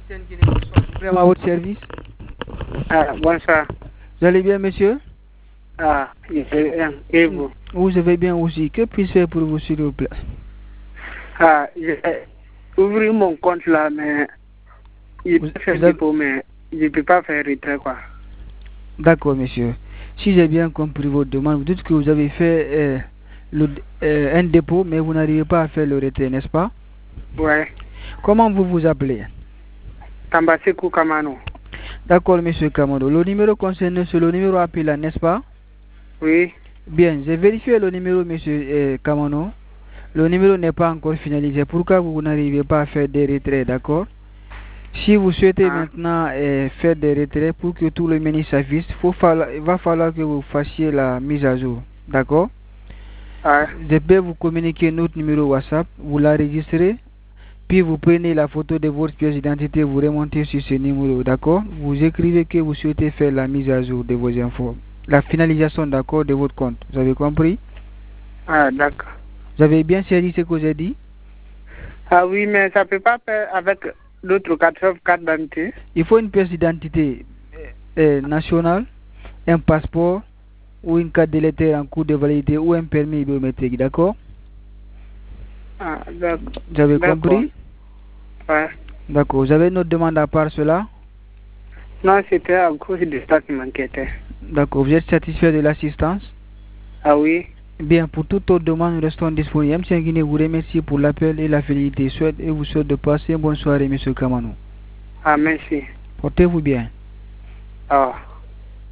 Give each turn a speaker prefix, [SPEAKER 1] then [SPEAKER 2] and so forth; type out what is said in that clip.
[SPEAKER 1] Vraiment à votre service.
[SPEAKER 2] Ah, bonsoir.
[SPEAKER 1] Vous allez bien, monsieur?
[SPEAKER 2] Ah, je vais bien. Et vous?
[SPEAKER 1] Vous allez bien aussi. Que puis-je faire pour vous, s'il vous plaît?
[SPEAKER 2] Ah, j'ai ouvert mon compte là, mais je peux faire dépôt, mais je ne peux pas faire retrait, quoi.
[SPEAKER 1] D'accord, monsieur. Si j'ai bien compris votre demande, vous dites que vous avez fait un dépôt, mais vous n'arrivez pas à faire le retrait, n'est-ce pas?
[SPEAKER 2] Ouais.
[SPEAKER 1] Comment vous vous appelez?
[SPEAKER 2] Tambasekou Kamano.
[SPEAKER 1] D'accord, monsieur Kamano. Le numéro concerné, c'est le numéro appelé là, n'est-ce pas?
[SPEAKER 2] Oui.
[SPEAKER 1] Bien, j'ai vérifié le numéro, monsieur Kamano. Le numéro n'est pas encore finalisé. Pourquoi vous n'arrivez pas à faire des retraits, d'accord? Si vous souhaitez maintenant faire des retraits pour que tout le menu s'affiche, il va falloir que vous fassiez la mise à jour, d'accord? Je peux vous communiquer notre numéro WhatsApp, vous l'enregistrez, puis vous prenez la photo de votre pièce d'identité, vous remontez sur ce numéro, d'accord? Vous écrivez que vous souhaitez faire la mise à jour de vos infos, la finalisation, d'accord, de votre compte. Vous avez compris?
[SPEAKER 2] Ah, d'accord.
[SPEAKER 1] Vous avez bien saisi ce que j'ai dit?
[SPEAKER 2] Ah oui, mais ça ne peut pas faire avec d'autres cartes d'identité.
[SPEAKER 1] Il faut une pièce d'identité nationale, un passeport ou une carte d'électeur en cours de validité ou un permis biométrique, d'accord?
[SPEAKER 2] Ah, d'accord.
[SPEAKER 1] Vous avez compris?
[SPEAKER 2] Ouais.
[SPEAKER 1] D'accord. Vous avez une autre demande à part cela?
[SPEAKER 2] Non, c'était à cause de ça qui m'inquiétait.
[SPEAKER 1] D'accord. Vous êtes satisfait de l'assistance?
[SPEAKER 2] Ah oui.
[SPEAKER 1] Bien, pour toute autre demande, nous restons disponibles. M. Guinée vous remercie pour l'appel et la fidélité. Et vous souhaite de passer une bonne soirée, M. Kamano.
[SPEAKER 2] Ah, merci.
[SPEAKER 1] Portez-vous bien.
[SPEAKER 2] Ah.